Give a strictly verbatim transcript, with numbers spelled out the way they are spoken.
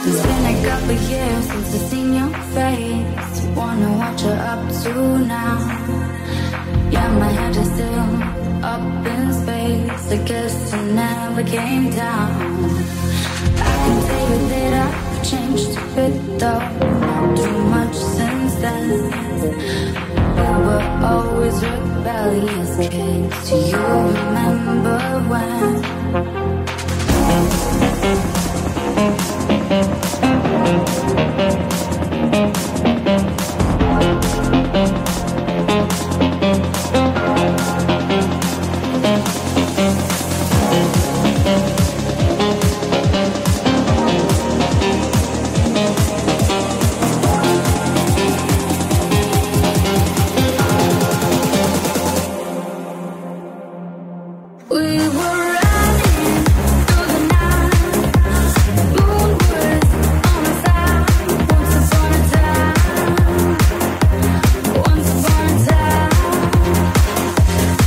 It's been a couple years since I've seen your face. Wonder what you're up to now. Yeah, my head is still up in space. I guess I never came down. I can tell you that I've changed a bit though. Not too much since then. We were always rebellious kids. Do you remember when?